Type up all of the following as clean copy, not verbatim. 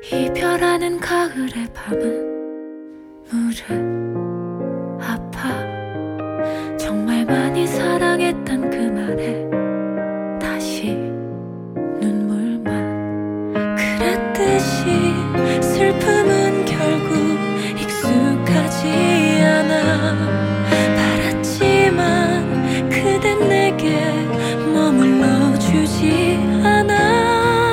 이별하는 가을의 밤은 무릎 아파. 정말 많이 사랑했단 그 말에 다시 눈물만. 그랬듯이 슬픔은 결국 익숙하지 않아. 바랐지만 그댄 내게 머물러 주지 않아.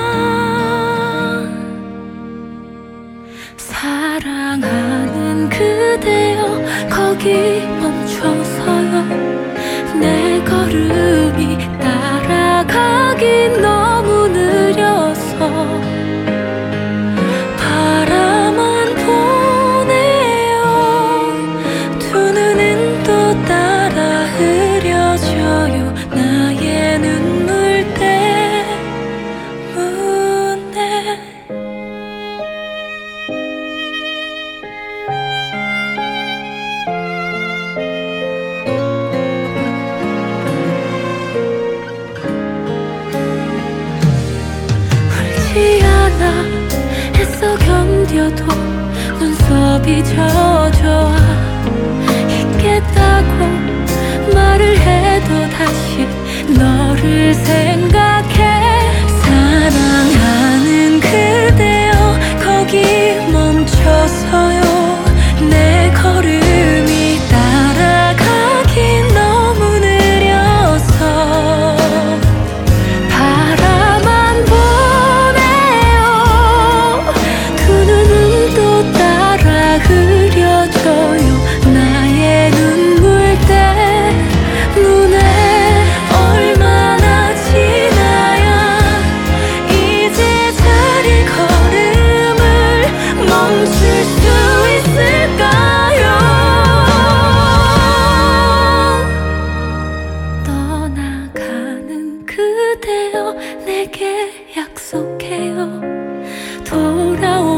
사랑하는 그대여 거기 멈춰서요. 내 걸음이 따라가기 너무 느려서 바라만 보네요. 두 눈은 또 따라 흐려져요. 나의 눈물 때문에. 울지 않아 애써 견뎌도 눈썹이 젖어와. 있겠다고 말을 해도 다시 너를 생각해. 사랑하는 그대여 거기 멈춰서요. 내 걸음이 따라가기 너무 느려서 바라만 보네요. 두 눈은 또 따라 흐려져요. 나의 눈물 때문에. 얼마나 지나야 이제 자리 걸음을 멈출 수 있을까요? 떠나가는 그대여 내게 약속해요. 돌아오